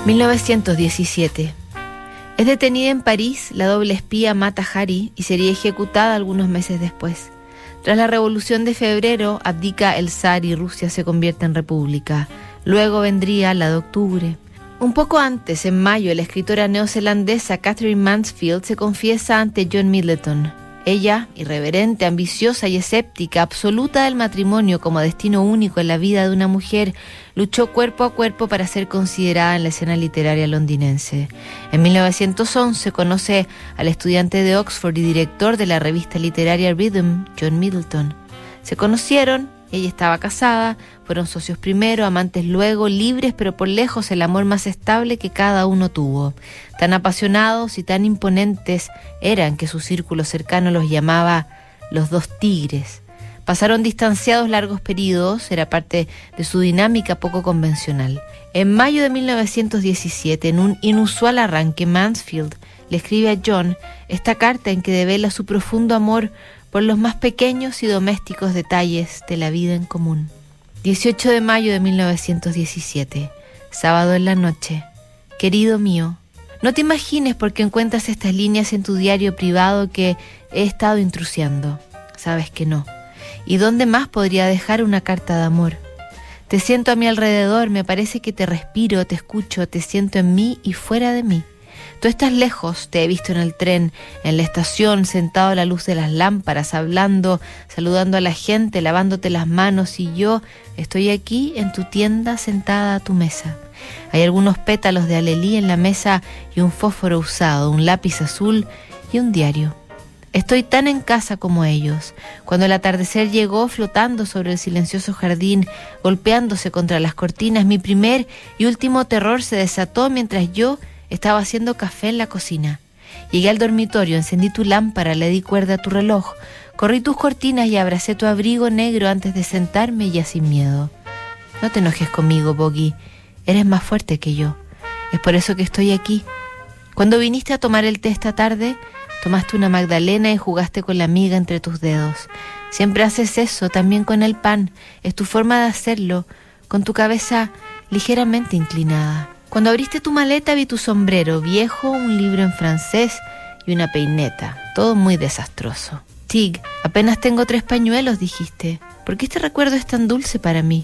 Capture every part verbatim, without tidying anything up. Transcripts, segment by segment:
mil novecientos diecisiete. Es detenida en París la doble espía Mata Hari y sería ejecutada algunos meses después. Tras la Revolución de Febrero, abdica el zar y Rusia se convierte en república. Luego vendría la de octubre. Un poco antes, en mayo, la escritora neozelandesa Catherine Mansfield se confiesa ante John Middleton. Ella, irreverente, ambiciosa y escéptica, absoluta del matrimonio como destino único en la vida de una mujer, luchó cuerpo a cuerpo para ser considerada en la escena literaria londinense. En mil novecientos once conoce al estudiante de Oxford y director de la revista literaria Rhythm, John Middleton. Se conocieron, ella estaba casada, fueron socios primero, amantes luego, libres pero por lejos el amor más estable que cada uno tuvo. Tan apasionados y tan imponentes eran que su círculo cercano los llamaba los dos tigres. Pasaron distanciados largos periodos, era parte de su dinámica poco convencional. En mayo de mil novecientos diecisiete, en un inusual arranque, Mansfield le escribe a John esta carta en que devela su profundo amor por los más pequeños y domésticos detalles de la vida en común. dieciocho de mayo de mil novecientos diecisiete, sábado en la noche. Querido mío, no te imagines por qué encuentras estas líneas en tu diario privado que he estado intrusiando. Sabes que no. ¿Y dónde más podría dejar una carta de amor? Te siento a mi alrededor, me parece que te respiro, te escucho, te siento en mí y fuera de mí. Tú estás lejos, te he visto en el tren, en la estación, sentado a la luz de las lámparas, hablando, saludando a la gente, lavándote las manos, y yo estoy aquí en tu tienda sentada a tu mesa. Hay algunos pétalos de alelí en la mesa y un fósforo usado, un lápiz azul y un diario. Estoy tan en casa como ellos. Cuando el atardecer llegó flotando sobre el silencioso jardín, golpeándose contra las cortinas, mi primer y último terror se desató mientras yo estaba haciendo café en la cocina. Llegué al dormitorio, encendí tu lámpara, le di cuerda a tu reloj, corrí tus cortinas y abracé tu abrigo negro antes de sentarme ya sin miedo. No te enojes conmigo, Boggy. Eres más fuerte que yo. Es por eso que estoy aquí. Cuando viniste a tomar el té esta tarde, tomaste una magdalena y jugaste con la miga entre tus dedos. Siempre haces eso, también con el pan. Es tu forma de hacerlo, con tu cabeza ligeramente inclinada. Cuando abriste tu maleta vi tu sombrero viejo, un libro en francés y una peineta. Todo muy desastroso. Tig, apenas tengo tres pañuelos, dijiste. ¿Por qué este recuerdo es tan dulce para mí?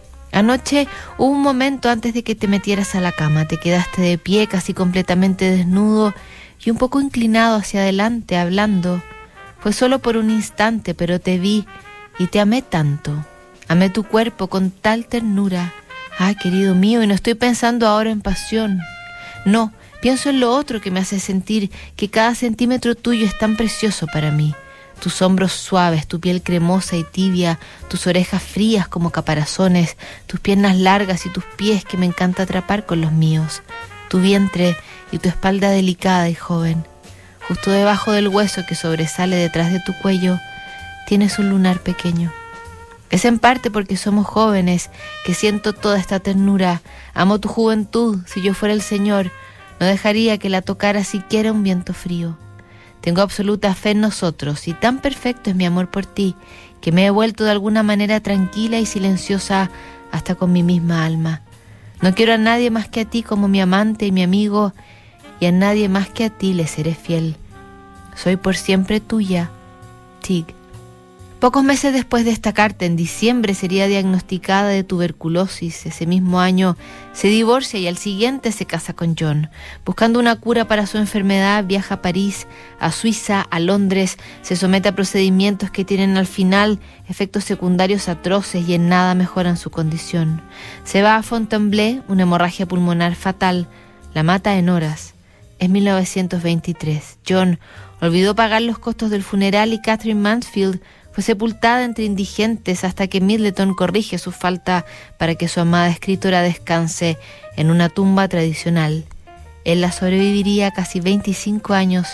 Anoche hubo un momento antes de que te metieras a la cama. Te quedaste de pie, casi completamente desnudo y un poco inclinado hacia adelante, hablando. Fue solo por un instante, pero te vi y te amé tanto. Amé tu cuerpo con tal ternura. Ah, querido mío, y no estoy pensando ahora en pasión. No, pienso en lo otro que me hace sentir que cada centímetro tuyo es tan precioso para mí. Tus hombros suaves, tu piel cremosa y tibia, tus orejas frías como caparazones, tus piernas largas y tus pies que me encanta atrapar con los míos, tu vientre y tu espalda delicada y joven. Justo debajo del hueso que sobresale detrás de tu cuello, tienes un lunar pequeño. Es en parte porque somos jóvenes que siento toda esta ternura. Amo tu juventud. Si yo fuera el Señor, no dejaría que la tocara siquiera un viento frío. Tengo absoluta fe en nosotros y tan perfecto es mi amor por ti que me he vuelto de alguna manera tranquila y silenciosa hasta con mi misma alma. No quiero a nadie más que a ti como mi amante y mi amigo, y a nadie más que a ti le seré fiel. Soy por siempre tuya, Tig. Pocos meses después de esta carta, en diciembre, sería diagnosticada de tuberculosis. Ese mismo año se divorcia y al siguiente se casa con John. Buscando una cura para su enfermedad, viaja a París, a Suiza, a Londres, se somete a procedimientos que tienen al final efectos secundarios atroces y en nada mejoran su condición. Se va a Fontainebleau, una hemorragia pulmonar fatal, la mata en horas. Es mil novecientos veintitrés. John olvidó pagar los costos del funeral y Catherine Mansfield fue sepultada entre indigentes hasta que Middleton corrige su falta para que su amada escritora descanse en una tumba tradicional. Él la sobreviviría casi veinticinco años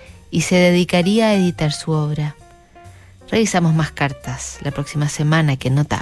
y se dedicaría a editar su obra. Revisamos más cartas la próxima semana, que nota.